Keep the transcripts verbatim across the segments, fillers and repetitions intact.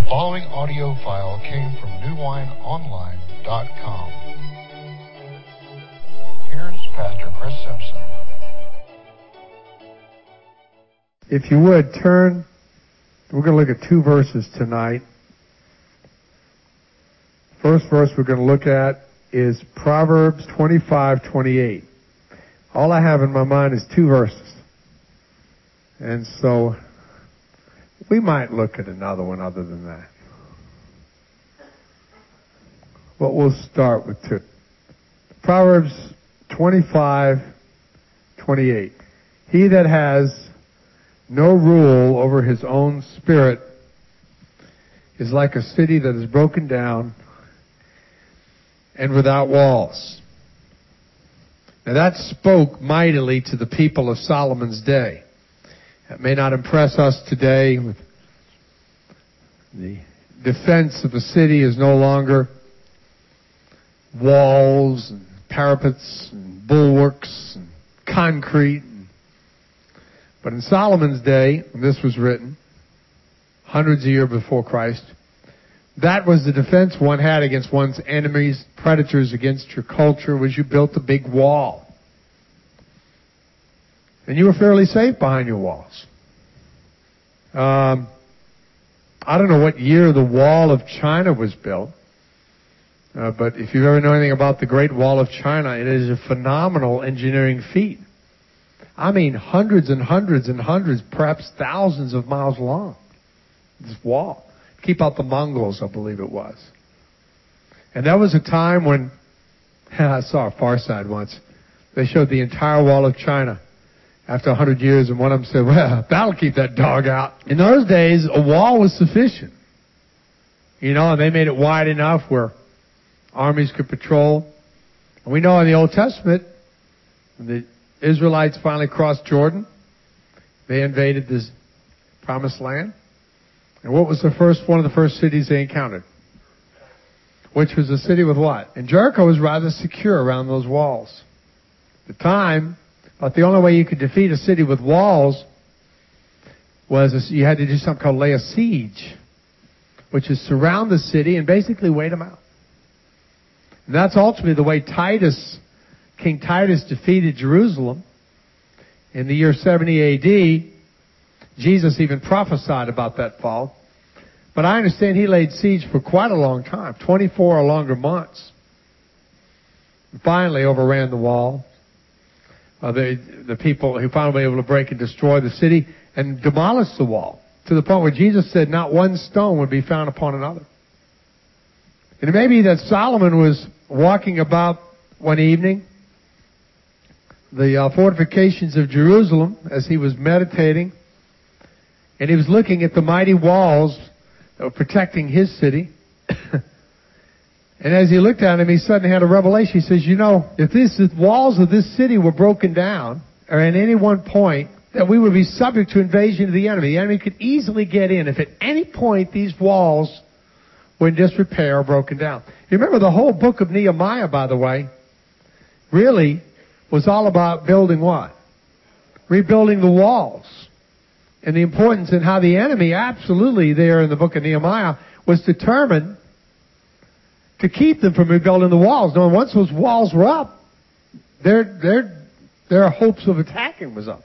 following audio file came from new wine online dot com. Here's Pastor Chris Simpson. If you would, turn, we're going to look at two verses tonight. First verse we're going to look at is Proverbs twenty-five twenty-eight. All I have in my mind is two verses. And so we might look at another one other than that. But we'll start with two. Proverbs twenty-five twenty-eight. He that has no rule over his own spirit is like a city that is broken down and without walls. Now that spoke mightily to the people of Solomon's day. It may not impress us today. With the defense of the city is no longer walls and parapets and bulwarks and concrete. But in Solomon's day, when this was written, hundreds of years before Christ, that was the defense one had against one's enemies, predators, against your culture, was you built a big wall. And you were fairly safe behind your walls. Um, I don't know what year the Wall of China was built, uh, but if you ever know anything about the Great Wall of China, it is a phenomenal engineering feat. I mean, hundreds and hundreds and hundreds, perhaps thousands of miles long. This wall. Keep out the Mongols, I believe it was. And that was a time when, I saw a Far Side once, they showed the entire Wall of China after a hundred years, and one of them said, well, that'll keep that dog out. In those days, a wall was sufficient. You know, and they made it wide enough where armies could patrol. And we know in the Old Testament, when the Israelites finally crossed Jordan, they invaded this promised land. And what was the first, one of the first cities they encountered? Which was a city with what? And Jericho was rather secure around those walls. At the time, but the only way you could defeat a city with walls was you had to do something called lay a siege, which is surround the city and basically wait them out. And that's ultimately the way Titus, King Titus defeated Jerusalem in the year seventy A D. Jesus even prophesied about that fall. But I understand he laid siege for quite a long time, twenty-four or longer months. And finally overran the wall. Uh, the, the people who finally were able to break and destroy the city and demolish the wall to the point where Jesus said not one stone would be found upon another. And it may be that Solomon was walking about one evening the uh, fortifications of Jerusalem as he was meditating, and he was looking at the mighty walls that were protecting his city. And as he looked at him, he suddenly had a revelation. He says, you know, if this, if walls of this city were broken down, or at any one point, that we would be subject to invasion of the enemy. The enemy could easily get in if at any point these walls were in disrepair or broken down. You remember the whole book of Nehemiah, by the way, really was all about building what? Rebuilding the walls. And the importance and how the enemy absolutely there in the book of Nehemiah was determined to keep them from rebuilding the walls. Now, once those walls were up, their, their, their hopes of attacking was up.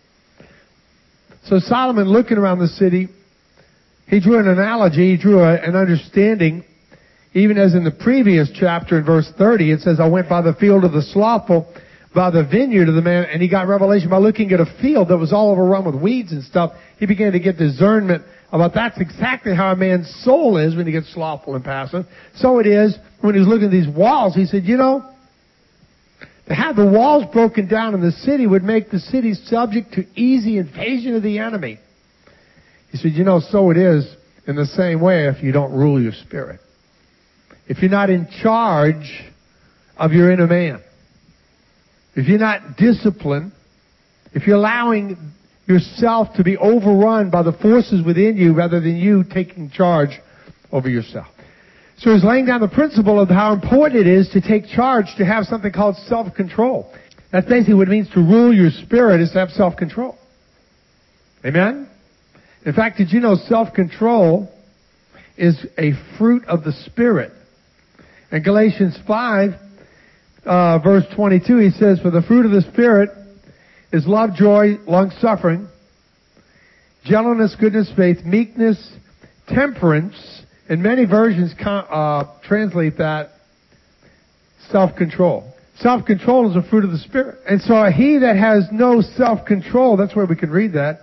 So Solomon, looking around the city, he drew an analogy, he drew a, an understanding, even as in the previous chapter in verse thirty, it says, I went by the field of the slothful, by the vineyard of the man, and he got revelation by looking at a field that was all overrun with weeds and stuff. He began to get discernment about that's exactly how a man's soul is when he gets slothful and passive. So it is when he was looking at these walls. He said, you know, to have the walls broken down in the city would make the city subject to easy invasion of the enemy. He said, you know, so it is in the same way if you don't rule your spirit. If you're not in charge of your inner man. If you're not disciplined, if you're allowing yourself to be overrun by the forces within you rather than you taking charge over yourself. So he's laying down the principle of how important it is to take charge, to have something called self-control. That's basically what it means to rule your spirit, is to have self-control. Amen? In fact, did you know self-control is a fruit of the Spirit. In Galatians five, uh, verse twenty-two, he says, for the fruit of the Spirit is love, joy, long-suffering, gentleness, goodness, faith, meekness, temperance, and many versions uh, translate that self-control. Self-control is a fruit of the Spirit. And so he that has no self-control, that's where we can read that,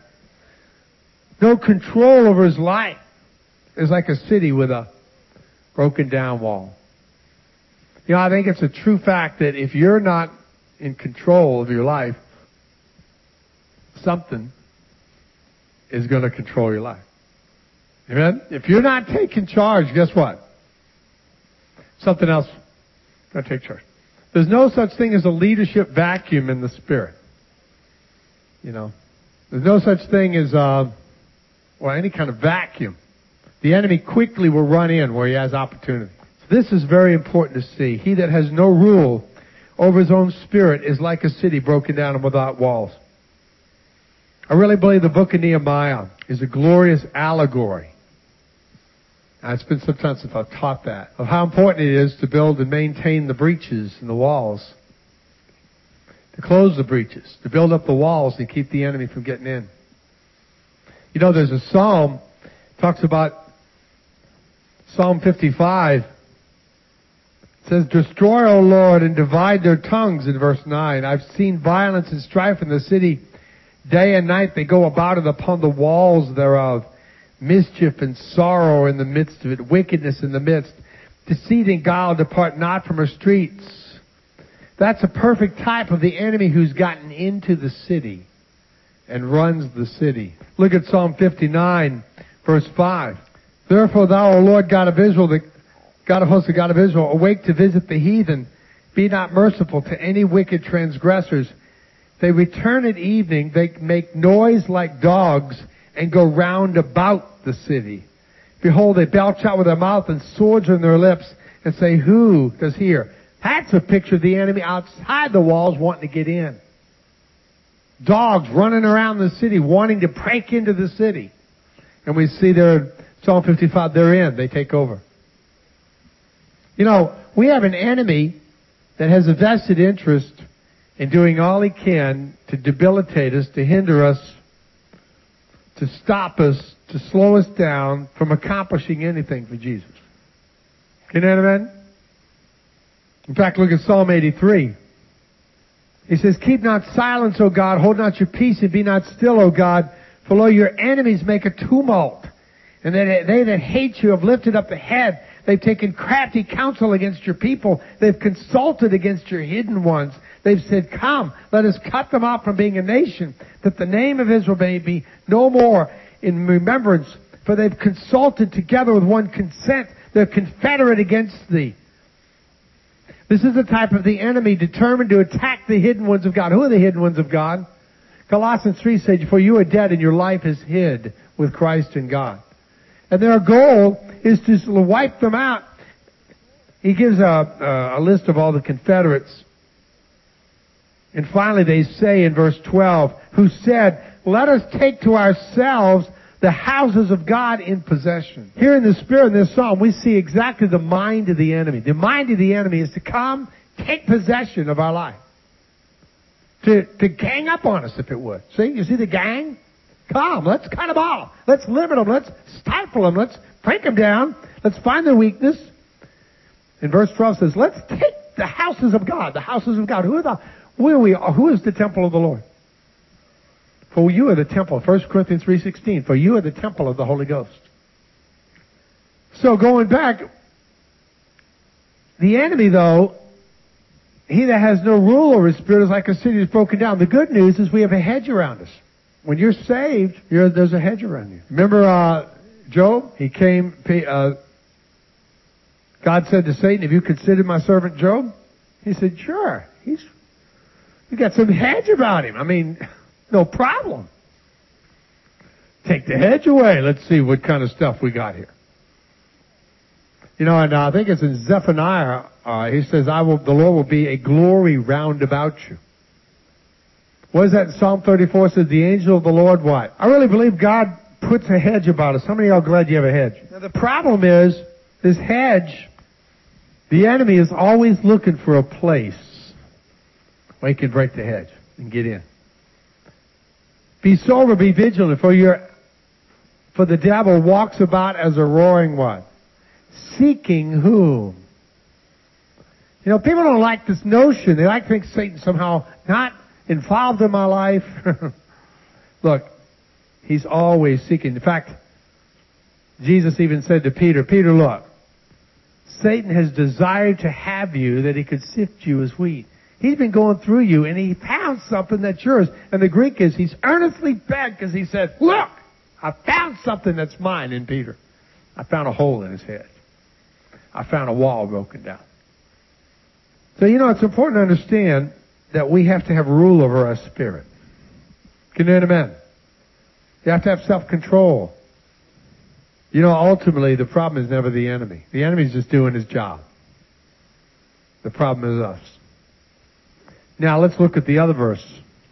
no control over his life, is like a city with a broken down wall. You know, I think it's a true fact that if you're not in control of your life, something is going to control your life. Amen? If you're not taking charge, guess what? Something else is going to take charge. There's no such thing as a leadership vacuum in the Spirit. You know, there's no such thing as, uh, well, any kind of vacuum. The enemy quickly will run in where he has opportunity. So this is very important to see. He that has no rule over his own spirit is like a city broken down and without walls. I really believe the book of Nehemiah is a glorious allegory. Now, it's been some time since I've taught that, of how important it is to build and maintain the breaches in the walls, to close the breaches, to build up the walls and keep the enemy from getting in. You know, there's a psalm, talks about Psalm fifty-five. It says, destroy, O Lord, and divide their tongues, in verse nine. I've seen violence and strife in the city. Day and night they go about it upon the walls thereof. Mischief and sorrow in the midst of it. Wickedness in the midst. Deceit and guile depart not from her streets. That's a perfect type of the enemy who's gotten into the city and runs the city. Look at Psalm fifty-nine, verse five. Therefore thou, O Lord God of Israel, the God of hosts, the God of Israel, awake to visit the heathen. Be not merciful to any wicked transgressors. They return at evening. They make noise like dogs and go round about the city. Behold, they belch out with their mouth and swords are in their lips and say, who does hear? That's a picture of the enemy outside the walls wanting to get in. Dogs running around the city wanting to break into the city. And we see there in Psalm fifty-five, they're in. They take over. You know, we have an enemy that has a vested interest in doing all he can to debilitate us, to hinder us, to stop us, to slow us down from accomplishing anything for Jesus. Can you amen? In fact, look at Psalm eighty-three. He says, keep not silence, O God, hold not your peace, and be not still, O God, for lo, your enemies make a tumult, and they, they that hate you have lifted up the head. They've taken crafty counsel against your people. They've consulted against your hidden ones. They've said, come, let us cut them off from being a nation, that the name of Israel may be no more in remembrance. For they've consulted together with one consent. They're confederate against thee. This is the type of the enemy determined to attack the hidden ones of God. Who are the hidden ones of God? Colossians three says, for you are dead and your life is hid with Christ in God. And their goal is to wipe them out. He gives a, a list of all the confederates. And finally they say in verse twelve, who said, let us take to ourselves the houses of God in possession. Here in the Spirit, in this psalm, we see exactly the mind of the enemy. The mind of the enemy is to come, take possession of our life. To, to gang up on us, if it would. See, you see the gang? Come, let's cut them off. Let's limit them. Let's stifle them. Let's break them down. Let's find their weakness. And verse twelve says, let's take the houses of God. The houses of God. Who are the, where we are, who is the temple of the Lord? For you are the temple. First Corinthians three sixteen. For you are the temple of the Holy Ghost. So going back, the enemy though, he that has no rule over his spirit is like a city that's broken down. The good news is we have a hedge around us. When you're saved, you're, there's a hedge around you. Remember uh, Job? He came, uh, God said to Satan, have you considered my servant Job? He said, sure. He's, you got some hedge about him. I mean, no problem. Take the hedge away. Let's see what kind of stuff we got here. You know, and uh, I think it's in Zephaniah, uh, he says, I will, the Lord will be a glory round about you. What is that in Psalm thirty-four? It says, the angel of the Lord what? I really believe God puts a hedge about us. How many of y'all glad you have a hedge? Now the problem is, this hedge, the enemy is always looking for a place where he can break the hedge and get in. Be sober, be vigilant, for your, for the devil walks about as a roaring what? Seeking whom? You know, people don't like this notion. They like to think Satan somehow not involved in my life. Look, he's always seeking. In fact, Jesus even said to Peter, Peter, look, Satan has desired to have you that he could sift you as wheat. He's been going through you and he found something that's yours. And the Greek is, he's earnestly begged because he said, look, I found something that's mine in Peter. I found a hole in his head. I found a wall broken down. So, you know, it's important to understand that we have to have rule over our spirit. Can you hear amen? You have to have self-control. You know, ultimately, the problem is never the enemy. The enemy's just doing his job. The problem is us. Now, let's look at the other verse.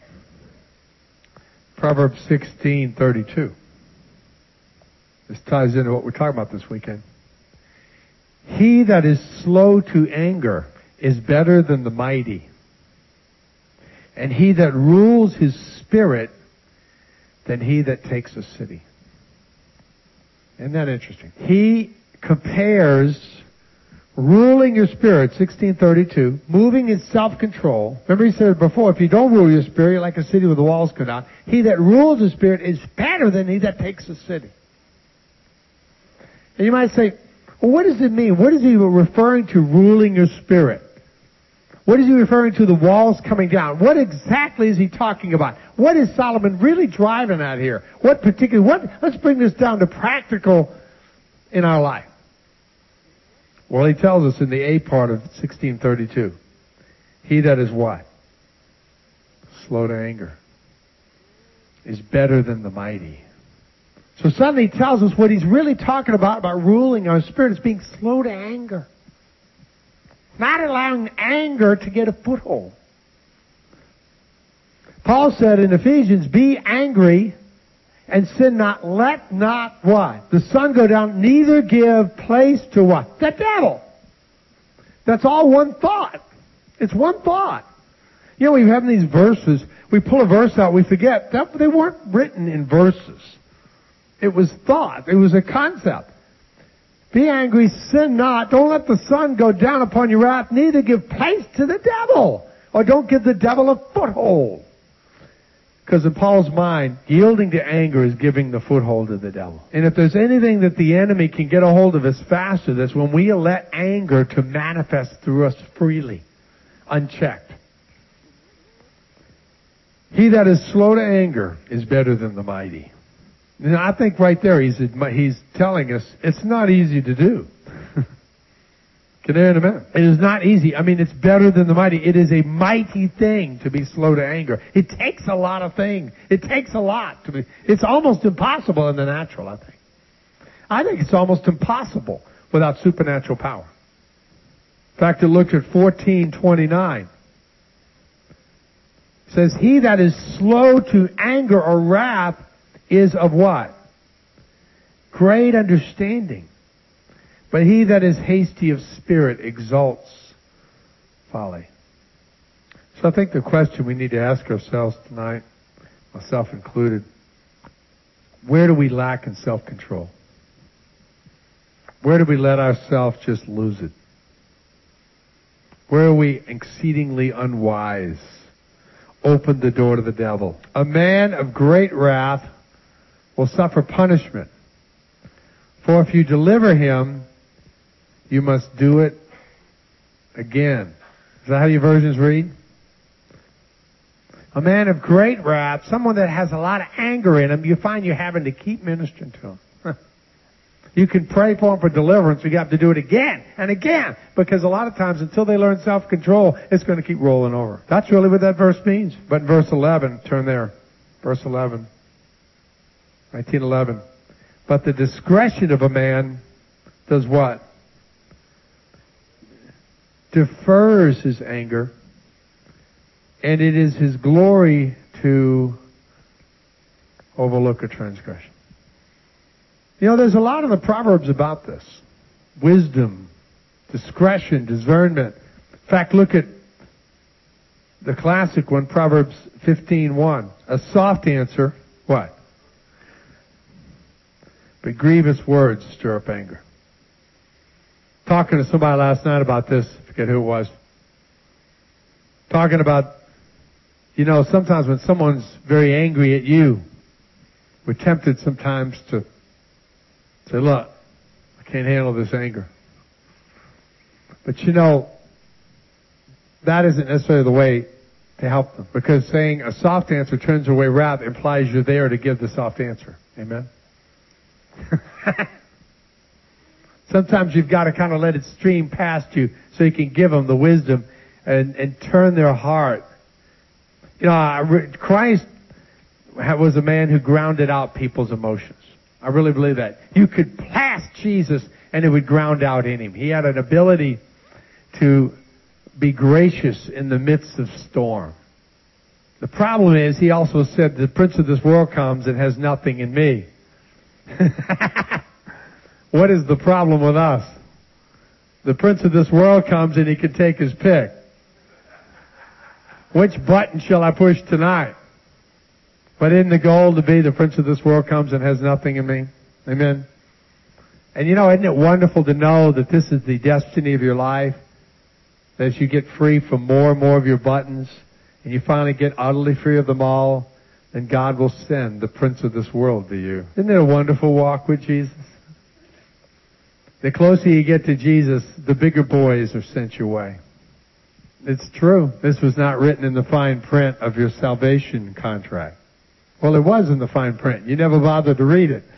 Proverbs sixteen thirty-two. This ties into what we're talking about this weekend. He that is slow to anger is better than the mighty, and he that rules his spirit than he that takes a city. Isn't that interesting? He compares ruling your spirit, sixteen thirty-two, moving in self-control. Remember he said before, if you don't rule your spirit, you're like a city with the walls cut down. He that rules his spirit is better than he that takes a city. And you might say, well, what does it mean? What is he referring to, ruling your spirit? What is he referring to, the walls coming down? What exactly is he talking about? What is Solomon really driving at here? What particular, what, let's bring this down to practical in our life. Well, he tells us in the A part of sixteen thirty-two, he that is what? Slow to anger is better than the mighty. So suddenly he tells us what he's really talking about, about ruling our spirit, is being slow to anger. Not allowing anger to get a foothold. Paul said in Ephesians, be angry and sin not. Let not what? The sun go down, neither give place to what? The devil. That's all one thought. It's one thought. You know, we have these verses, we pull a verse out, we forget. That, they weren't written in verses. It was thought. It was a concept. Be angry, sin not. Don't let the sun go down upon your wrath. Neither give place to the devil. Or don't give the devil a foothold. Because in Paul's mind, yielding to anger is giving the foothold to the devil. And if there's anything that the enemy can get a hold of us faster, that's when we let anger to manifest through us freely, unchecked. He that is slow to anger is better than the mighty. And I think right there he's he's telling us it's not easy to do. Can I hear in a minute? It is not easy. I mean, it's better than the mighty. It is a mighty thing to be slow to anger. It takes a lot of things. It takes a lot to be. It's almost impossible in the natural, I think. I think it's almost impossible without supernatural power. In fact, it looked at fourteen twenty-nine. It says, he that is slow to anger or wrath is of what? Great understanding. But he that is hasty of spirit exalts folly. So I think the question we need to ask ourselves tonight, myself included, where do we lack in self-control? Where do we let ourselves just lose it? Where are we exceedingly unwise? Open the door to the devil. A man of great wrath will suffer punishment. For if you deliver him, you must do it again. Is that how your versions read? A man of great wrath, someone that has a lot of anger in him, you find you're having to keep ministering to him. You can pray for him for deliverance, but you have to do it again and again. Because a lot of times, until they learn self-control, it's going to keep rolling over. That's really what that verse means. But in verse eleven, turn there. Verse eleven. nineteen eleven. But the discretion of a man does what? Defers his anger, and it is his glory to overlook a transgression. You know, there's a lot in the Proverbs about this. Wisdom, discretion, discernment. In fact, look at the classic one, Proverbs fifteen one. A soft answer, what? But grievous words stir up anger. Talking to somebody last night about this, I forget who it was. Talking about, you know, sometimes when someone's very angry at you, we're tempted sometimes to say, look, I can't handle this anger. But you know, that isn't necessarily the way to help them. Because saying a soft answer turns away wrath implies you're there to give the soft answer. Amen? Sometimes you've got to kind of let it stream past you so you can give them the wisdom and, and turn their heart. You know, Christ was a man who grounded out people's emotions. I really believe that. You could blast Jesus and it would ground out in him. He had an ability to be gracious in the midst of storm. The problem is, he also said, the prince of this world comes and has nothing in me. What is the problem with us? The prince of this world comes and he can take his pick. Which button shall I push tonight? But isn't the goal to be the prince of this world comes and has nothing in me? Amen. And you know, isn't it wonderful to know that this is the destiny of your life? That as you get free from more and more of your buttons, and you finally get utterly free of them all, then God will send the prince of this world to you. Isn't it a wonderful walk with Jesus? The closer you get to Jesus, the bigger boys are sent your way. It's true. This was not written in the fine print of your salvation contract. Well, it was in the fine print. You never bothered to read it.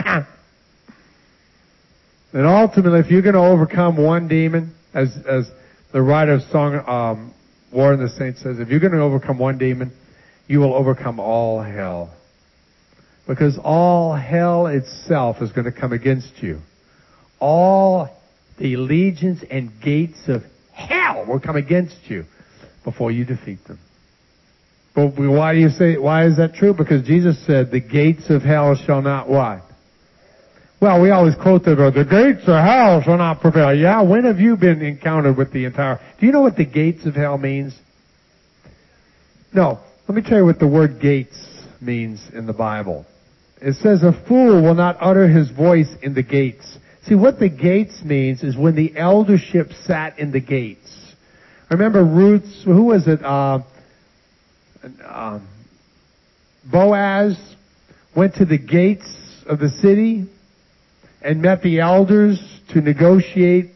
And ultimately, if you're going to overcome one demon, as as the writer of Song, um, War in the Saints says, if you're going to overcome one demon, you will overcome all hell. Because all hell itself is going to come against you. All the legions and gates of hell will come against you before you defeat them. But why do you say, why is that true? Because Jesus said, the gates of hell shall not what? Well, we always quote that, the gates of hell shall not prevail. Yeah, when have you been encountered with the entire... Do you know what the gates of hell means? No. Let me tell you what the word gates means in the Bible. It says, a fool will not utter his voice in the gates. See, what the gates means is when the eldership sat in the gates. Remember Ruth's, who was it? Uh, um, Boaz went to the gates of the city and met the elders to negotiate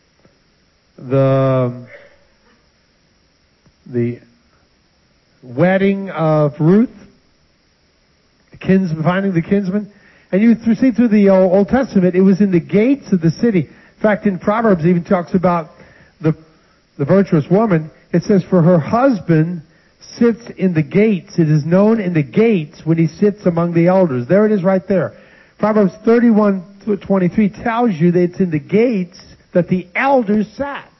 the the wedding of Ruth, the kinsman, finding the kinsman. And you see through the Old Testament, it was in the gates of the city. In fact, in Proverbs, it even talks about the the virtuous woman. It says, for her husband sits in the gates. It is known in the gates when he sits among the elders. There it is right there. Proverbs thirty-one twenty-three tells you that it's in the gates that the elders sat.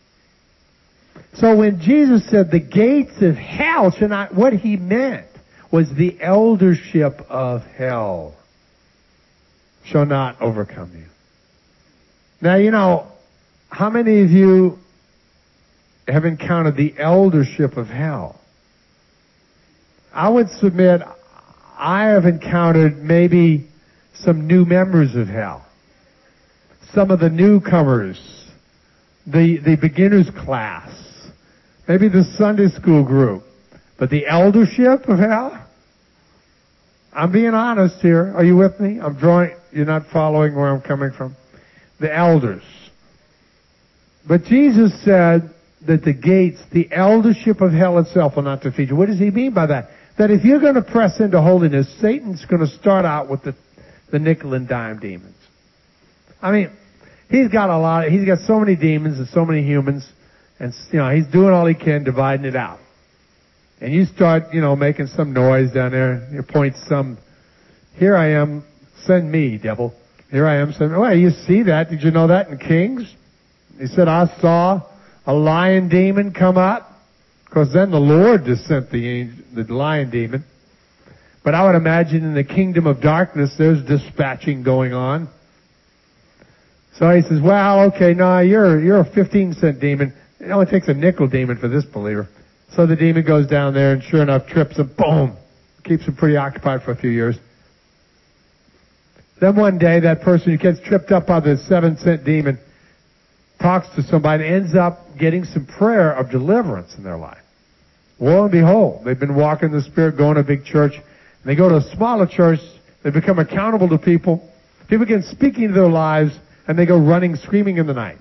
So when Jesus said the gates of hell shall not, what he meant was the eldership of hell shall not overcome you. Now, you know, how many of you have encountered the eldership of hell? I would submit I have encountered maybe some new members of hell. Some of the newcomers, the, the beginner's class, maybe the Sunday school group. But the eldership of hell? I'm being honest here. Are you with me? I'm drawing, you're not following where I'm coming from? The elders. But Jesus said that the gates, the eldership of hell itself will not defeat you. What does he mean by that? That if you're going to press into holiness, Satan's going to start out with the, the nickel and dime demons. I mean, he's got a lot, of, he's got so many demons and so many humans, and, you know, he's doing all he can, dividing it out. And you start, you know, making some noise down there. You point some, here I am, send me, devil. Here I am, send me. Well, you see that? Did you know that in Kings? He said, I saw a lion demon come up. Because then the Lord just sent the angel, the lion demon. But I would imagine in the kingdom of darkness, there's dispatching going on. So he says, well, okay, no, you're, you're a fifteen cent demon. It only takes a nickel demon for this believer. So the demon goes down there and sure enough trips him, boom. Keeps him pretty occupied for a few years. Then one day, that person who gets tripped up by the seven cent demon talks to somebody and ends up getting some prayer of deliverance in their life. Lo and behold, they've been walking in the Spirit, going to a big church. And they go to a smaller church. They become accountable to people. People begin speaking into their lives, and they go running, screaming in the night.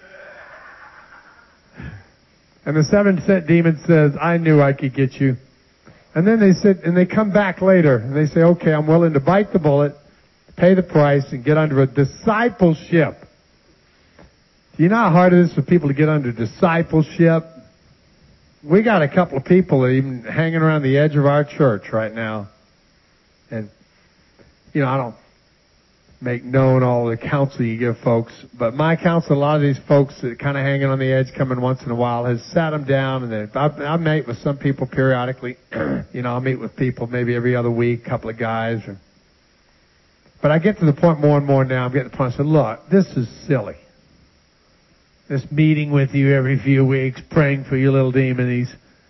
And the seven cent demon says, I knew I could get you. And then they sit, and they come back later, and they say, okay, I'm willing to bite the bullet, pay the price, and get under a discipleship. Do you know how hard it is for people to get under discipleship? We got a couple of people even hanging around the edge of our church right now. And, you know, I don't make known all the counsel you give folks, but my counsel, a lot of these folks that are kind of hanging on the edge coming once in a while, has sat them down, and I, I meet with some people periodically. You know, I'll meet with people maybe every other week, a couple of guys. Or, but I get to the point more and more now, I'm getting to the point I say, look, this is silly. This meeting with you every few weeks, praying for your little demonies.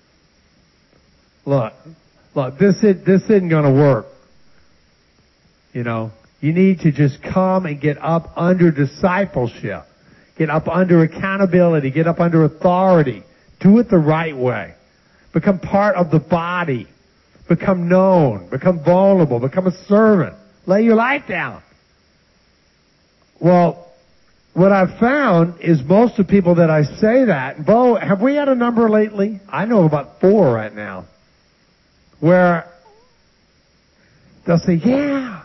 Look, look, this, is, this isn't going to work. You know, you need to just come and get up under discipleship. Get up under accountability. Get up under authority. Do it the right way. Become part of the body. Become known. Become vulnerable. Become a servant. Lay your life down. Well, what I've found is most of the people that I say that, Bo, have we had a number lately? I know about four right now, where they'll say, yeah,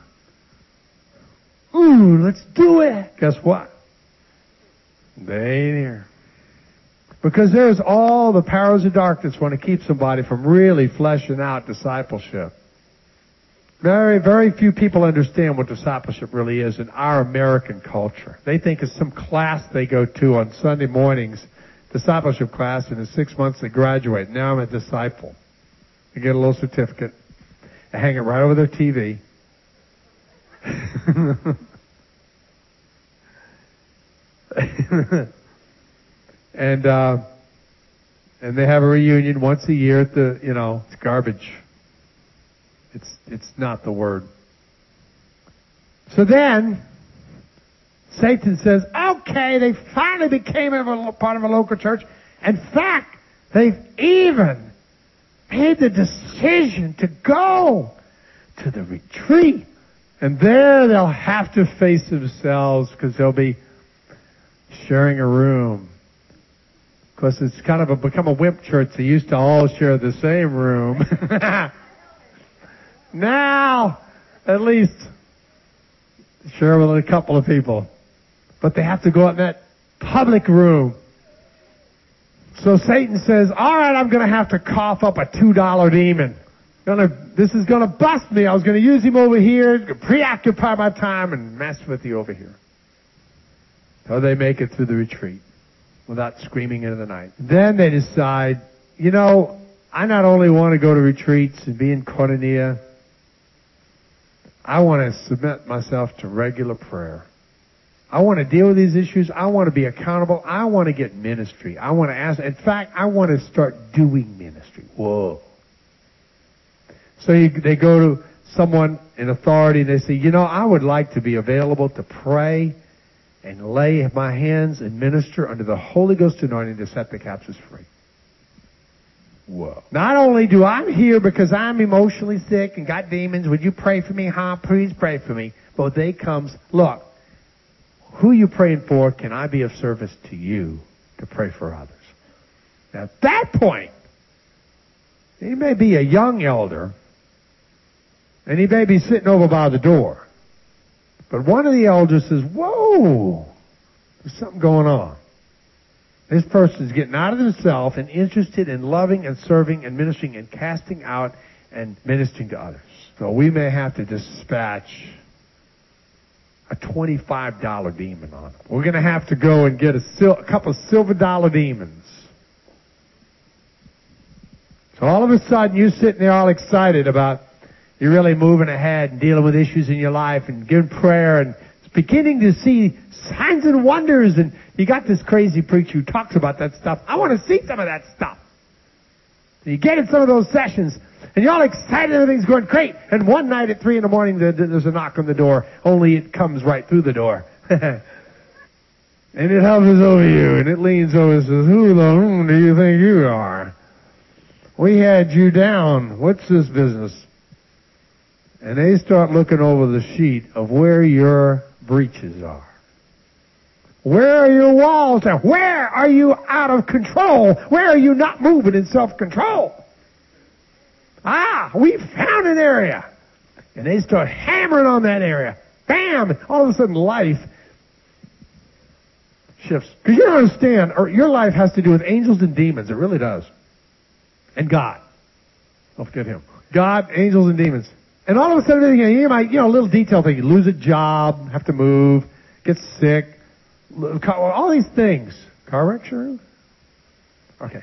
ooh, let's do it. Guess what? They ain't here. Because there's all the powers of darkness want to keep somebody from really fleshing out discipleship. Very, very few people understand what discipleship really is in our American culture. They think it's some class they go to on Sunday mornings, discipleship class, and in six months they graduate. Now I'm a disciple. They get a little certificate. They hang it right over their T V. and, uh, and they have a reunion once a year at the, you know, it's garbage. It's, it's not the word. So then, Satan says, okay, they finally became a part of a local church. In fact, they've even made the decision to go to the retreat. And there they'll have to face themselves because they'll be sharing a room. Of course, it's kind of a, become a wimp church. They used to all share the same room. Now, at least, share with a couple of people. But they have to go out in that public room. So Satan says, all right, I'm going to have to cough up a two dollar demon. Gonna, this is going to bust me. I was going to use him over here, preoccupy my time, and mess with you over here. So they make it through the retreat without screaming into the night. Then they decide, you know, I not only want to go to retreats and be in koinonia, I want to submit myself to regular prayer. I want to deal with these issues. I want to be accountable. I want to get ministry. I want to ask. In fact, I want to start doing ministry. Whoa. So you, they go to someone in authority and they say, you know, I would like to be available to pray and lay my hands and minister under the Holy Ghost anointing to set the captives free. Whoa. Not only do I'm here because I'm emotionally sick and got demons, would you pray for me? Huh? Please pray for me. But they comes, look, who you praying for? Can I be of service to you to pray for others? Now, at that point, he may be a young elder, and he may be sitting over by the door. But one of the elders says, whoa, there's something going on. This person's getting out of himself and interested in loving and serving and ministering and casting out and ministering to others. So we may have to dispatch a twenty-five dollar demon on them. We're going to have to go and get a, sil- a couple of silver dollar demons. So all of a sudden you're sitting there all excited about You're really moving ahead and dealing with issues in your life and giving prayer and beginning to see signs and wonders. And you got this crazy preacher who talks about that stuff. I want to see some of that stuff. And you get in some of those sessions, and you're all excited, everything's going great. And one night at three in the morning, there's a knock on the door, only it comes right through the door. And it hovers over you, and it leans over and says, who the whom do you think you are? We had you down. What's this business? And they start looking over the sheet of where your breaches are. Where are your walls at? Where are you out of control? Where are you not moving in self-control? Ah, we found an area. And they start hammering on that area. Bam! All of a sudden life shifts. Because you don't understand, or your life has to do with angels and demons. It really does. And God. Don't forget Him. God, angels, and demons. And all of a sudden, you might, you know, a little detail thing. You lose a job, have to move, get sick, all these things. Car wreck, sure? Okay.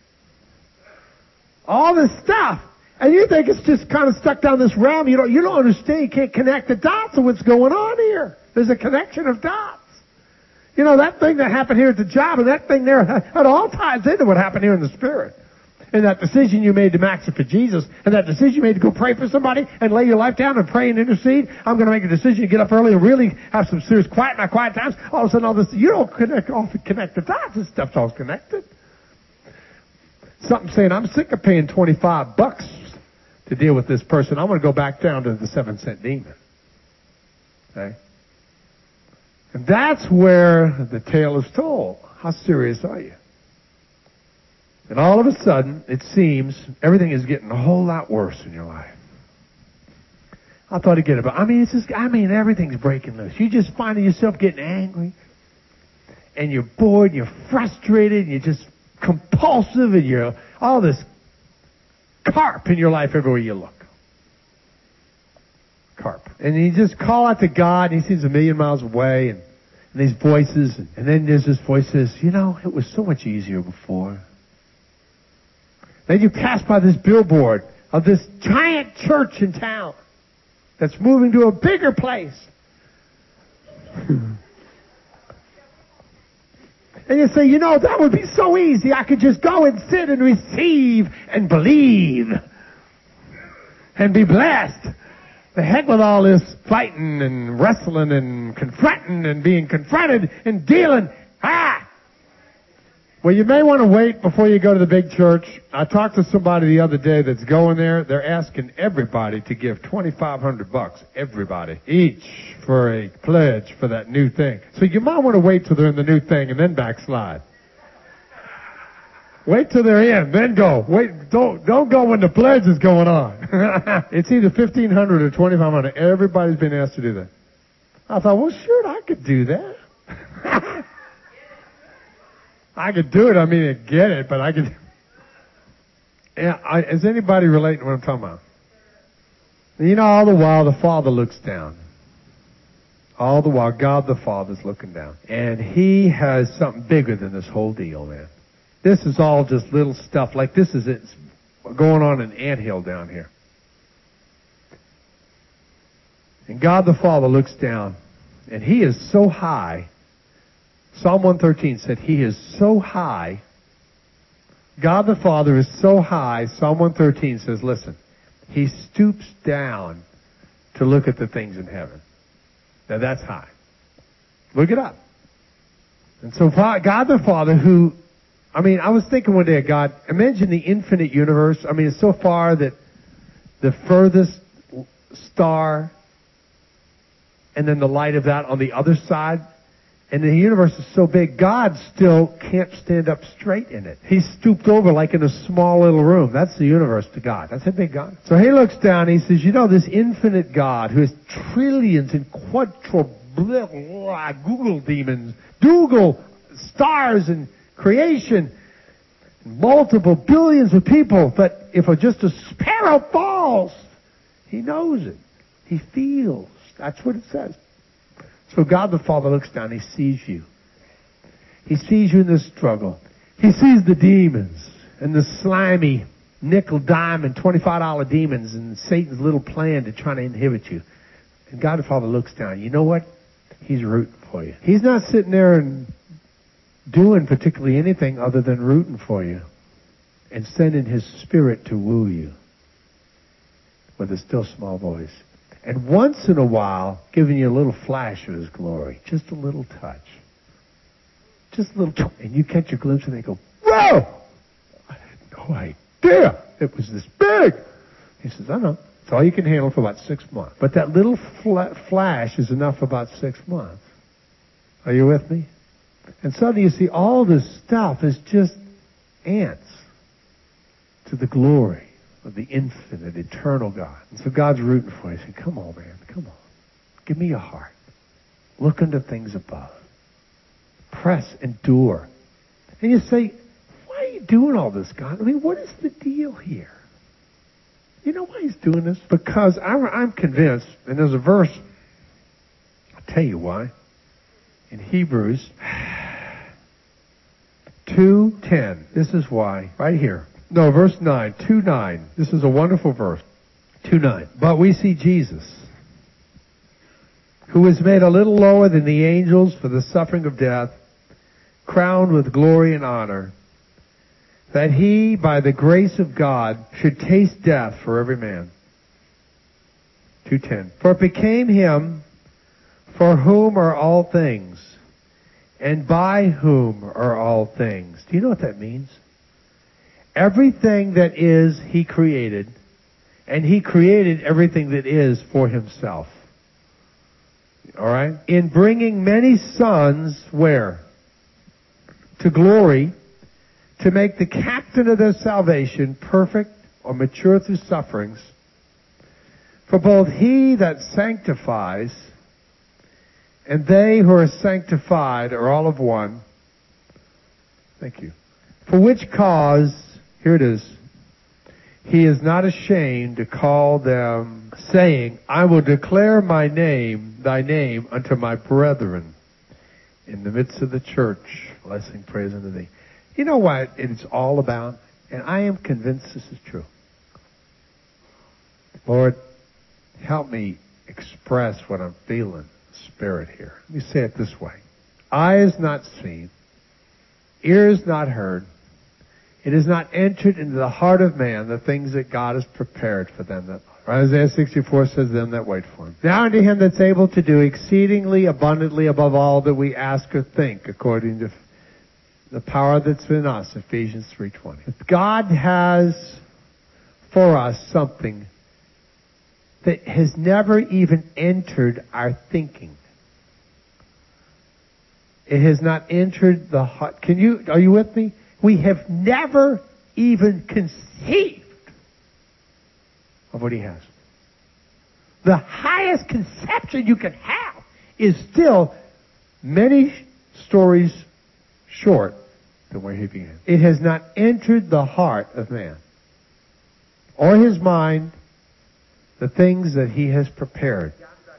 All this stuff. And you think it's just kind of stuck down this realm. You don't, you don't understand. You can't connect the dots of what's going on here. There's a connection of dots. You know, that thing that happened here at the job and that thing there, that all ties into what happened here in the spirit. And that decision you made to max it for Jesus, and that decision you made to go pray for somebody and lay your life down and pray and intercede. I'm going to make a decision to get up early and really have some serious quiet in my quiet times. All of a sudden, all this, you don't connect, often connect the dots. This stuff's all connected. Something saying, I'm sick of paying twenty-five bucks to deal with this person. I want to go back down to the seven cent demon. Okay? And that's where the tale is told. How serious are you? And all of a sudden, it seems everything is getting a whole lot worse in your life. I thought again about, I mean, it's just, I mean, everything's breaking loose. You're just finding yourself getting angry, and you're bored, and you're frustrated, and you're just compulsive, and you're all this carp in your life everywhere you look. Carp. And you just call out to God, and He seems a million miles away, and, and these voices, and, and then there's this voice that says, you know, it was so much easier before. Then you pass by this billboard of this giant church in town that's moving to a bigger place. And you say, you know, that would be so easy. I could just go and sit and receive and believe and be blessed. The heck with all this fighting and wrestling and confronting and being confronted and dealing. Ah! Well, you may want to wait before you go to the big church. I talked to somebody the other day that's going there. They're asking everybody to give twenty-five hundred bucks, everybody, each for a pledge for that new thing. So you might want to wait till they're in the new thing and then backslide. Wait till they're in, then go. Wait, don't don't go when the pledge is going on. It's either fifteen hundred or twenty-five hundred. Everybody's been asked to do that. I thought, well, sure, I could do that. I could do it. I mean, I get it, but I could. Yeah, I, is anybody relating to what I'm talking about? You know, all the while the Father looks down. All the while, God the Father's looking down, and He has something bigger than this whole deal, man. This is all just little stuff. Like this is it's going on in anthill down here. And God the Father looks down, and He is so high. Psalm one thirteen said He is so high. God the Father is so high. Psalm one thirteen says, listen, He stoops down to look at the things in heaven. Now that's high. Look it up. And so God the Father who, I mean, I was thinking one day of God, imagine the infinite universe. I mean, it's so far that the furthest star and then the light of that on the other side. And the universe is so big, God still can't stand up straight in it. He's stooped over like in a small little room. That's the universe to God. That's how big God is. So He looks down and He says, you know, this infinite God who has trillions and quadrillions, Google demons, Google stars and creation, multiple billions of people, but if just a sparrow falls, He knows it. He feels. That's what it says. So God the Father looks down, He sees you. He sees you in this struggle. He sees the demons and the slimy nickel, dime, and twenty-five dollar demons and Satan's little plan to try to inhibit you. And God the Father looks down. You know what? He's rooting for you. He's not sitting there and doing particularly anything other than rooting for you and sending His Spirit to woo you with a still small voice. And once in a while, giving you a little flash of His glory. Just a little touch. Just a little, and you catch a glimpse and they go, whoa! I had no idea it was this big. He says, I know. It's all you can handle for about six months. But that little fla- flash is enough for about six months. Are you with me? And suddenly you see all this stuff is just ants to the glory of the infinite, eternal God. And so God's rooting for you. He said, come on, man, come on. Give me your heart. Look into things above. Press, endure. And you say, why are you doing all this, God? I mean, what is the deal here? You know why He's doing this? Because I'm, I'm convinced, and there's a verse, I'll tell you why. In Hebrews two ten, this is why, right here. No, verse nine, two nine. This is a wonderful verse. two nine. But we see Jesus, who was made a little lower than the angels for the suffering of death, crowned with glory and honor, that He, by the grace of God, should taste death for every man. two ten. For it became Him, for whom are all things, and by whom are all things. Do you know what that means? Everything that is, He created, and He created everything that is for Himself. All right? In bringing many sons, where? To glory, to make the captain of their salvation perfect or mature through sufferings. For both He that sanctifies and they who are sanctified are all of one. Thank you. For which cause, here it is, He is not ashamed to call them, saying, I will declare my name, thy name, unto my brethren in the midst of the church. Blessing, praise unto thee. You know what it's all about? And I am convinced this is true. Lord, help me express what I'm feeling, Spirit here. Let me say it this way. Eye is not seen, ear is not heard, it is not entered into the heart of man the things that God has prepared for them that love. Isaiah sixty-four says, them that wait for Him. Now unto Him that's able to do exceedingly abundantly above all that we ask or think, according to the power that's in us, Ephesians three twenty. God has for us something that has never even entered our thinking. It has not entered the heart. Can you, are you with me? We have never even conceived of what He has. The highest conception you can have is still many stories short than where He began. It has not entered the heart of man or his mind the things that He has prepared.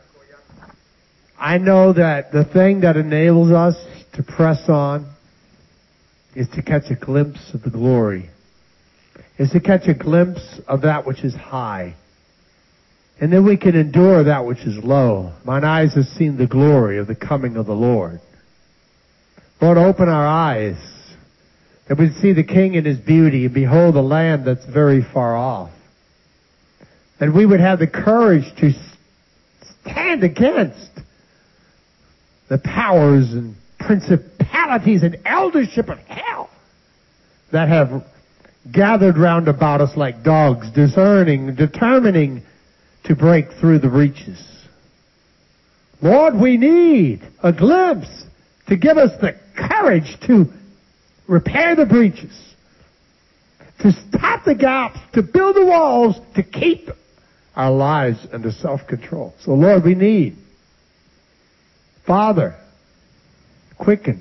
I know that the thing that enables us to press on is to catch a glimpse of the glory, is to catch a glimpse of that which is high. And then we can endure that which is low. Mine eyes have seen the glory of the coming of the Lord. Lord, open our eyes that we see the King in His beauty and behold the land that's very far off. That we would have the courage to stand against the powers and principalities and eldership of hell that have gathered round about us like dogs, discerning, determining to break through the breaches. Lord, we need a glimpse to give us the courage to repair the breaches, to stop the gaps, to build the walls, to keep our lives under self-control. So, Lord, we need, Father, quicken.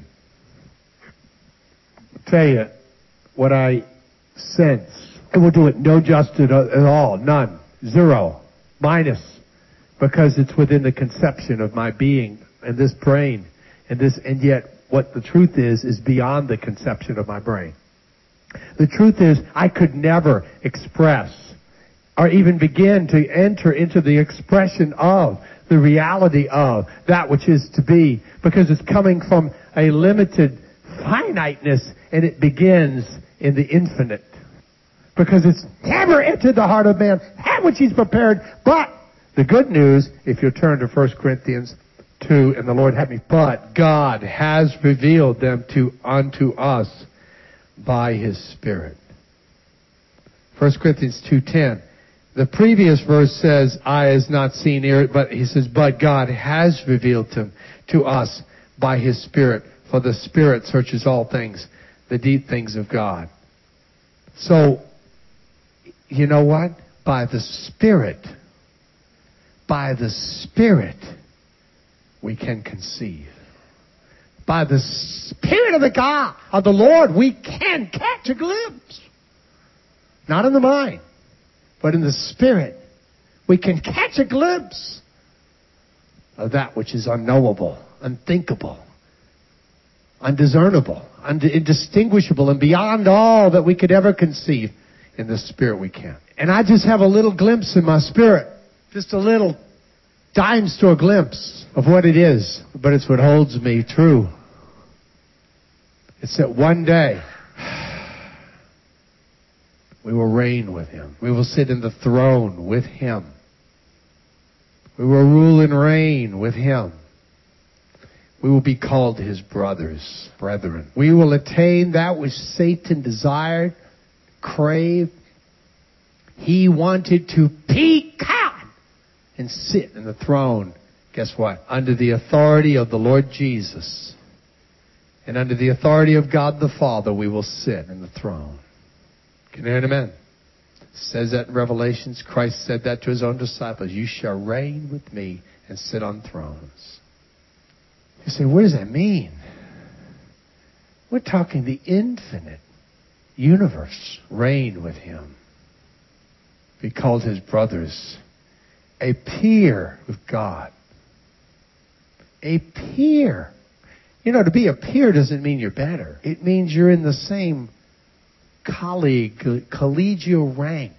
I'll tell you what I sense. And we'll do it no justice at all, none, zero, minus, because it's within the conception of my being and this brain, and this, and yet what the truth is is beyond the conception of my brain. The truth is, I could never express or even begin to enter into the expression of the reality of that which is to be, because it's coming from a limited finiteness, and it begins in the infinite. Because it's never entered the heart of man that which he's prepared. But the good news, if you turn to First Corinthians two, and the Lord had me, but God has revealed them to unto us by His Spirit. First Corinthians two ten. The previous verse says, eye has not seen, ear, but he says, but God has revealed them to us by His Spirit. For the Spirit searches all things, the deep things of God. So, you know what? By the Spirit, by the Spirit, we can conceive. By the Spirit of the God, of the Lord, we can catch a glimpse. Not in the mind, but in the Spirit. We can catch a glimpse of that which is unknowable, unthinkable, undiscernible, indistinguishable, and beyond all that we could ever conceive. In the Spirit we can. And I just have a little glimpse in my spirit. Just a little dime store glimpse of what it is. But it's what holds me true. It's that one day we will reign with Him. We will sit in the throne with Him. We will rule and reign with Him. We will be called His brothers, brethren. We will attain that which Satan desired, craved. He wanted to peak out and sit in the throne. Guess what? Under the authority of the Lord Jesus and under the authority of God the Father, we will sit in the throne. Can you hear an amen? It says that in Revelations. Christ said that to His own disciples. You shall reign with me and sit on thrones. You say, what does that mean? We're talking the infinite universe. Reign with Him. Be called His brothers. A peer with God. A peer. You know, to be a peer doesn't mean you're better. It means you're in the same colleague, collegial rank.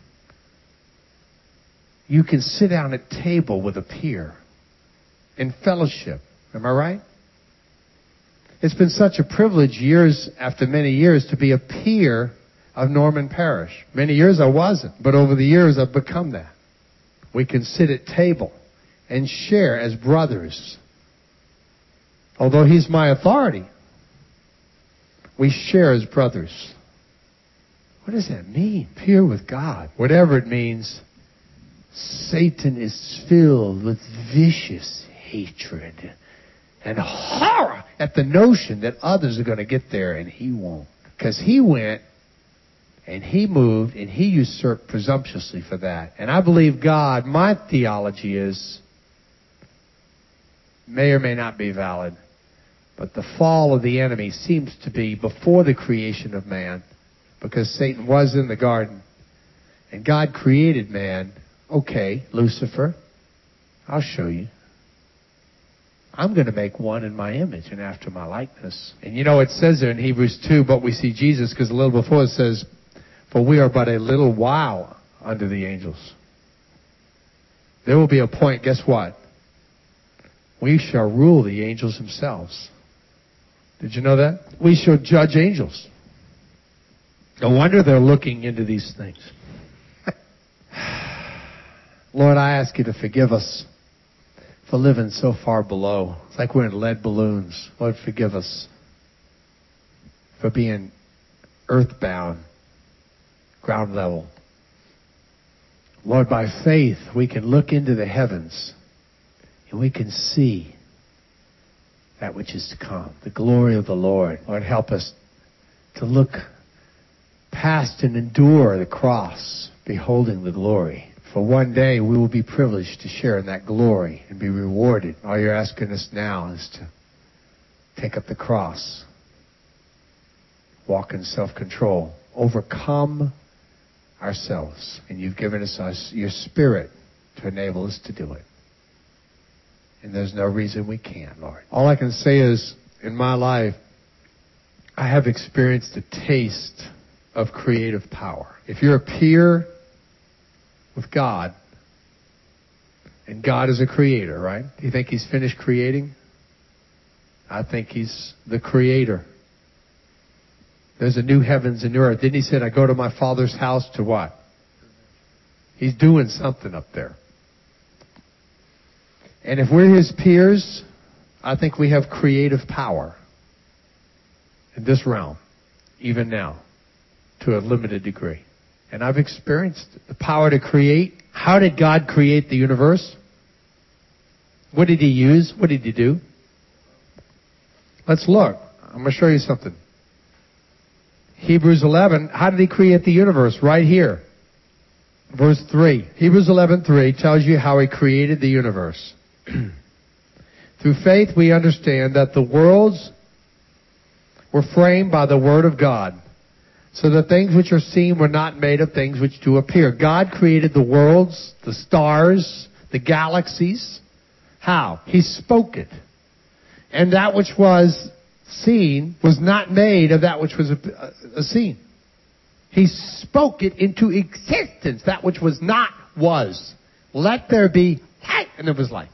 You can sit down at table with a peer in fellowship. Am I right? It's been such a privilege years after many years to be a peer of Norman Parrish. Many years I wasn't, but over the years I've become that. We can sit at table and share as brothers. Although he's my authority, we share as brothers. What does that mean? Peer with God. Whatever it means, Satan is filled with vicious hatred and horror at the notion that others are going to get there and he won't. Because he went and he moved and he usurped presumptuously for that. And I believe God, my theology is, may or may not be valid, but the fall of the enemy seems to be before the creation of man, because Satan was in the garden and God created man. Okay, Lucifer, I'll show you. I'm going to make one in my image and after my likeness. And you know, it says there in Hebrews two, but we see Jesus, because a little before it says, for we are but a little while under the angels. There will be a point, guess what? We shall rule the angels themselves. Did you know that? We shall judge angels. No wonder they're looking into these things. Lord, I ask you to forgive us for living so far below. It's like we're in lead balloons. Lord, forgive us for being earthbound, ground level. Lord, by faith, we can look into the heavens and we can see that which is to come, the glory of the Lord. Lord, help us to look past and endure the cross, beholding the glory. For one day we will be privileged to share in that glory and be rewarded. All you're asking us now is to take up the cross, walk in self-control, overcome ourselves. And you've given us, us your Spirit to enable us to do it. And there's no reason we can't, Lord. All I can say is, in my life, I have experienced a taste of creative power. If you're a peer with God, and God is a creator, right? Do you think he's finished creating? I think he's the creator. There's a new heavens and new earth. Didn't he say, I go to my Father's house to what? He's doing something up there. And if we're his peers, I think we have creative power in this realm, even now, to a limited degree. And I've experienced the power to create. How did God create the universe? What did he use? What did he do? Let's look. I'm going to show you something. Hebrews eleven, how did he create the universe? Right here. Verse three. Hebrews eleven three tells you how he created the universe. Through faith we understand that the worlds were framed by the word of God, so that things which are seen were not made of things which do appear. God created the worlds, the stars, the galaxies. How? He spoke it. And that which was seen was not made of that which was a, a seen. He spoke it into existence. That which was not was. Let there be light. And there was light.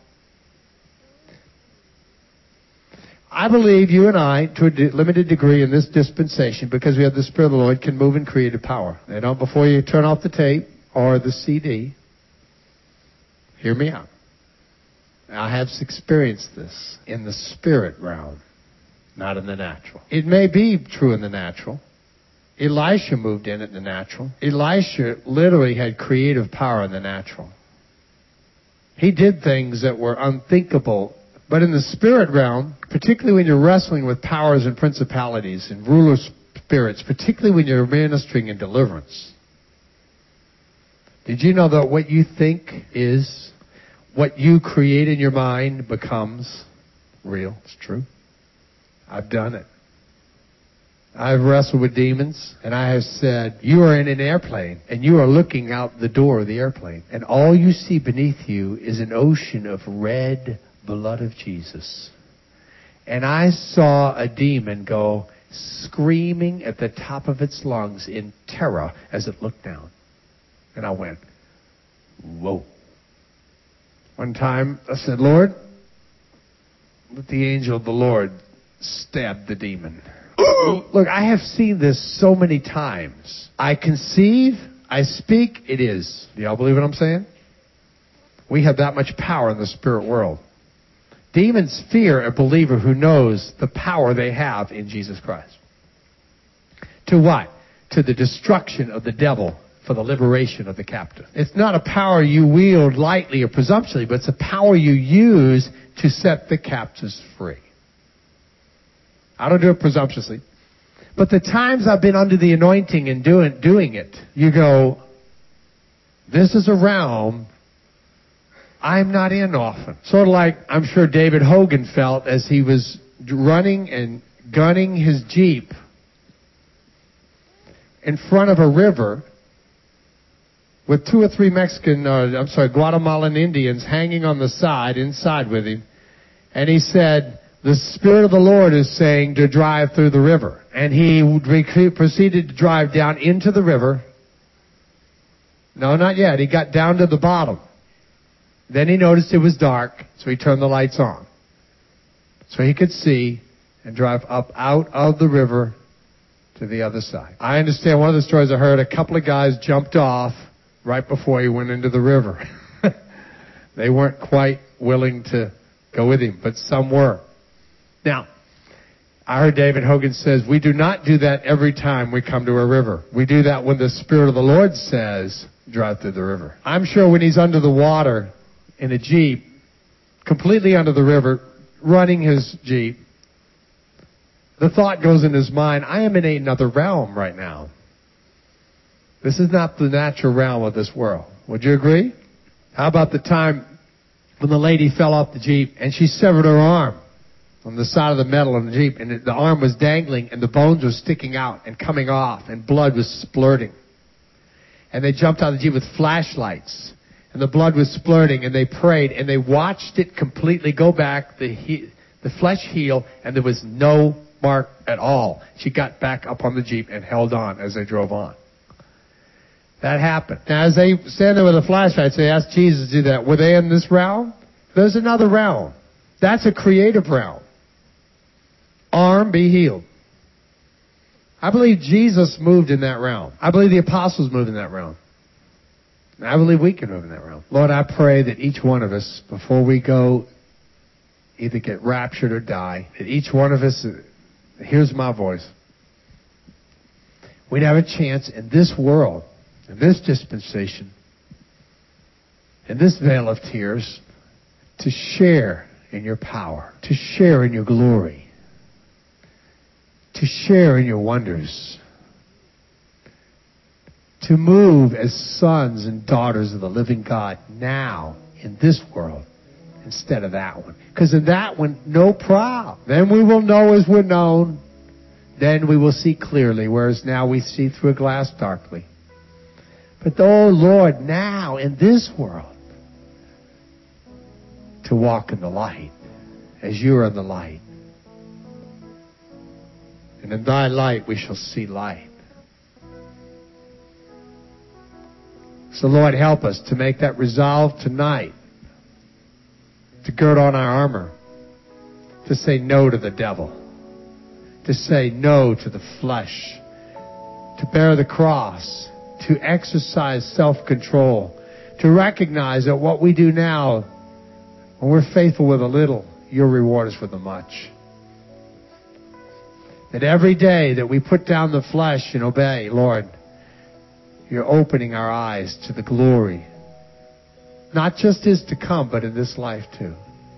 I believe you and I, to a limited degree in this dispensation, because we have the Spirit of the Lord, can move in creative power. You know, before you turn off the tape or the C D, hear me out. I have experienced this in the spirit realm, not in the natural. It may be true in the natural. Elisha moved in it in the natural. Elisha literally had creative power in the natural. He did things that were unthinkable. But in the spirit realm, particularly when you're wrestling with powers and principalities and ruler spirits, particularly when you're ministering in deliverance, did you know that what you think is, what you create in your mind becomes real? It's true. I've done it. I've wrestled with demons, and I have said, you are in an airplane, and you are looking out the door of the airplane, and all you see beneath you is an ocean of red blood of Jesus. And I saw a demon go screaming at the top of its lungs in terror as it looked down. And I went, whoa. One time I said, Lord, let the angel of the Lord stab the demon. Look, I have seen this so many times. I conceive, I speak, it is. Do y'all believe what I'm saying? We have that much power in the spirit world. Demons fear a believer who knows the power they have in Jesus Christ. To what? To the destruction of the devil for the liberation of the captive. It's not a power you wield lightly or presumptuously, but it's a power you use to set the captives free. I don't do it presumptuously. But the times I've been under the anointing and doing, doing it, you go, this is a realm I'm not in often. Sort of like I'm sure David Hogan felt as he was running and gunning his Jeep in front of a river with two or three Mexican, uh, I'm sorry, Guatemalan Indians hanging on the side, inside with him. And he said, the Spirit of the Lord is saying to drive through the river. And he proceeded to drive down into the river. No, not yet. He got down to the bottom. Then he noticed it was dark, so he turned the lights on, so he could see and drive up out of the river to the other side. I understand one of the stories I heard, a couple of guys jumped off right before he went into the river. They weren't quite willing to go with him, but some were. Now, I heard David Hogan says, we do not do that every time we come to a river. We do that when the Spirit of the Lord says, drive through the river. I'm sure when he's under the water in a Jeep, completely under the river, running his Jeep, the thought goes in his mind, I am in another realm right now. This is not the natural realm of this world. Would you agree? How about the time when the lady fell off the Jeep and she severed her arm on the side of the metal of the Jeep, and the arm was dangling and the bones were sticking out and coming off and blood was splurting. And they jumped out of the Jeep with flashlights. And the blood was splurting, and they prayed, and they watched it completely go back, the he, the flesh heal, and there was no mark at all. She got back up on the Jeep and held on as they drove on. That happened. Now, as they stand there with the flashlights, they asked Jesus to do that. Were they in this realm? There's another realm. That's a creative realm. Arm, be healed. I believe Jesus moved in that realm. I believe the apostles moved in that realm. And I believe we can move in that realm. Lord, I pray that each one of us, before we go, either get raptured or die, that each one of us, here's my voice, we'd have a chance in this world, in this dispensation, in this vale of tears, to share in your power, to share in your glory, to share in your wonders, to move as sons and daughters of the living God now in this world instead of that one. Because in that one, no problem. Then we will know as we're known. Then we will see clearly, whereas now we see through a glass darkly. But oh Lord, now in this world, to walk in the light as you are in the light. And in thy light we shall see light. So Lord, help us to make that resolve tonight, to gird on our armor, to say no to the devil, to say no to the flesh, to bear the cross, to exercise self-control, to recognize that what we do now, when we're faithful with a little, you'll reward us with the much. That every day that we put down the flesh and obey, Lord, you're opening our eyes to the glory. Not just is to come, but in this life too.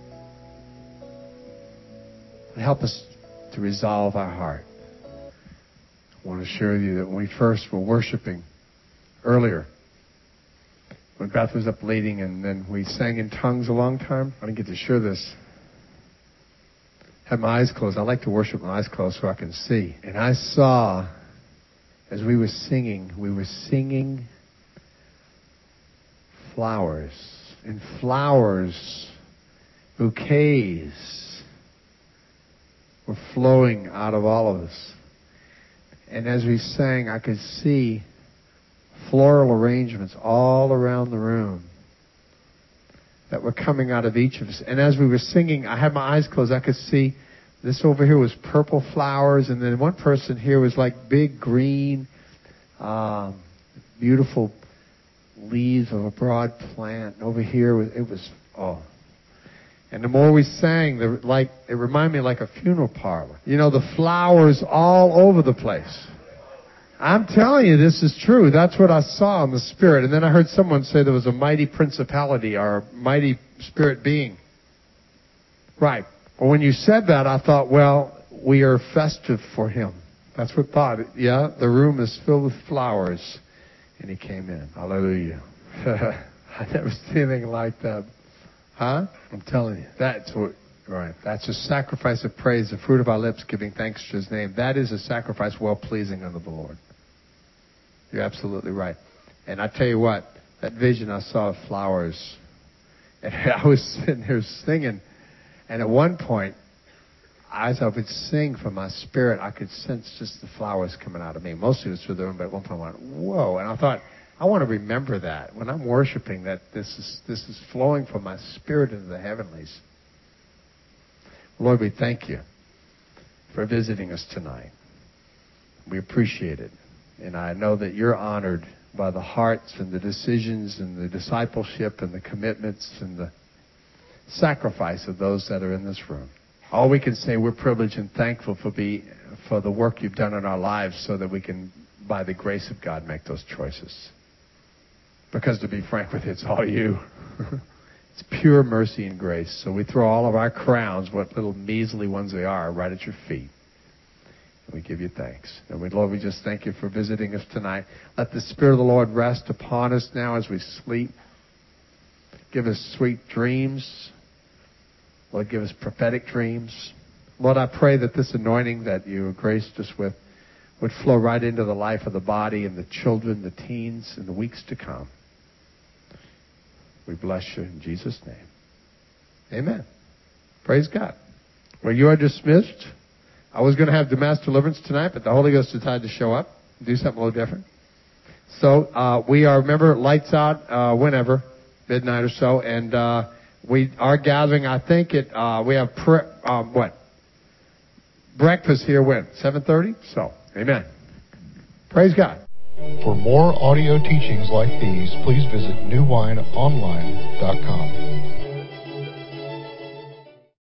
And help us to resolve our heart. I want to assure you that when we first were worshiping earlier, when Beth was up leading and then we sang in tongues a long time, I didn't get to share this. Had my eyes closed. I like to worship with my eyes closed so I can see. And I saw, as we were singing, we were singing flowers. And flowers, bouquets, were flowing out of all of us. And as we sang, I could see floral arrangements all around the room that were coming out of each of us. And as we were singing, I had my eyes closed. I could see this over here was purple flowers, and then one person here was like big green, um, beautiful leaves of a broad plant. And over here, it was, oh. And the more we sang, the, like it reminded me like a funeral parlor. You know, the flowers all over the place. I'm telling you, this is true. That's what I saw in the spirit. And then I heard someone say there was a mighty principality or a mighty spirit being. Right. Well, when you said that, I thought, well, we are festive for him. That's what I thought. Yeah, the room is filled with flowers. And he came in. Hallelujah. I never seen anything like that. Huh? I'm telling you. That's what, right. That's a sacrifice of praise, the fruit of our lips, giving thanks to his name. That is a sacrifice well-pleasing unto the Lord. You're absolutely right. And I tell you what, that vision I saw of flowers, and I was sitting there singing, and at one point, as I would sing from my spirit, I could sense just the flowers coming out of me. Mostly it was through the room, but at one point I went, whoa. And I thought, I want to remember that when I'm worshiping, that this is this is flowing from my spirit into the heavenlies. Lord, we thank you for visiting us tonight. We appreciate it. And I know that you're honored by the hearts and the decisions and the discipleship and the commitments and the sacrifice of those that are in this room. All we can say, we're privileged and thankful for be for the work you've done in our lives so that we can, by the grace of God, make those choices. Because to be frank with you, it's all you. It's pure mercy and grace. So we throw all of our crowns, what little measly ones they are, right at your feet. And we give you thanks. And we, Lord, we just thank you for visiting us tonight. Let the Spirit of the Lord rest upon us now as we sleep. Give us sweet dreams. Lord, give us prophetic dreams. Lord, I pray that this anointing that you have graced us with would flow right into the life of the body and the children, the teens, in the weeks to come. We bless you in Jesus' name. Amen. Praise God. Well, you are dismissed. I was going to have the mass deliverance tonight, but the Holy Ghost decided to show up, do something a little different. So uh, we are, remember, lights out uh, whenever, midnight or so, and uh, we are gathering. I think it. Uh, we have pre- um, what breakfast here when seven thirty. So, amen. Praise God. For more audio teachings like these, please visit new wine online dot com.